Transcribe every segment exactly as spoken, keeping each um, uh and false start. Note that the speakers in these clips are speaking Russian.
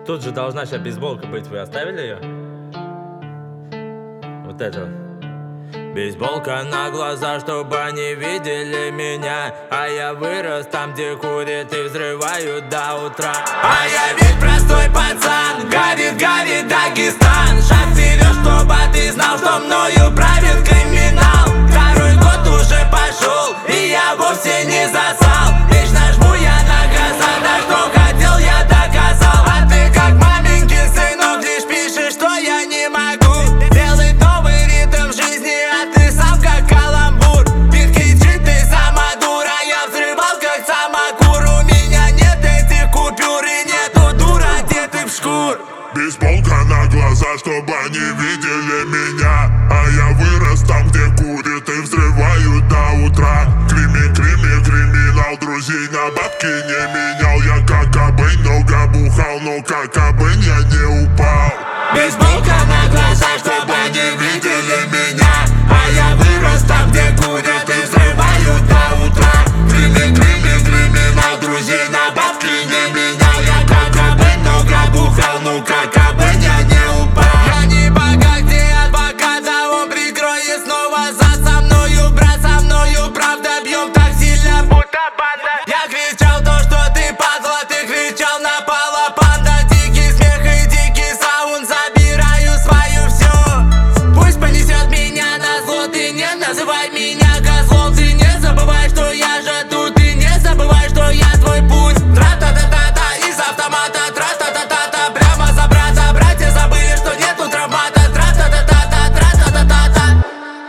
тут же должна сейчас бейсболка быть. Вы оставили ее? Вот это. Бейсболка на глаза, чтобы они видели меня. А я вырос там, где курят и взрывают до утра. А я ведь простой пацан, горит, горит Дагестан. Шаг вперед, чтобы ты знал, что мною правит криминал. Второй год уже пошел, и я вовсе не засал. Лично жму я на газа, да что хотел, я доказал. А ты как маменькин сынок, лишь пишешь, что я не могу делать новый ритм жизни, а ты сам как каламбур. Бит кричит, ты сама дура, я взрывал как самокур. У меня нет этих купюр и нету дур, одетых в шкур. Бейсболка на глаза, чтобы они видели меня. А я вырос там, где курят и взрывают до утра. Крими, крими, криминал, друзей на бабки не менял. Я как обынь, много бухал, но как обынь я не упал. Бейсболка на глаза, чтобы они видели меня. А я вырос там, где курят и взрывают до утра. Крими, крими, криминал, друзей на бабки не менял. Я как обынь, много бухал, ну как обынь я не упал. Я не богат, где адвоката, он прикроет снова за со мною. Брат, со мною правда бьем так сильно, будто банда. Я кричал то, что ты падла, ты кричал на пала панда. Дикий смех и дикий саунд, забираю свое все. Пусть понесет меня на зло, ты не называй меня козлом. Ты не забывай, что я же тут, ты не забывай, что я твой путь. Тра-та-та-та-та, из автомата, тра-та-та-та-та, прямо за брата. Братья забыли, что нету травмата. Тра-та-та-та-та, тра-та-та-та-та.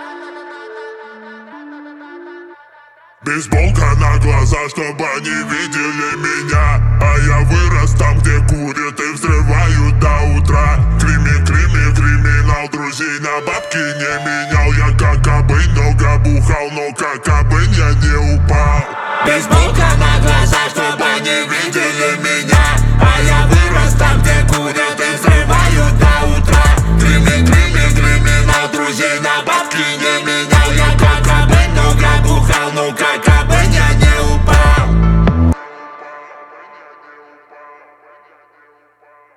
Бейсболка на глаза, чтобы они видели меня. А я вырос там, где курят и взрывают до утра. Крими, крими, криминал, друзей на бабки не менял. Я как обынь, много бухал, но как обынь я не упал. Бейсболка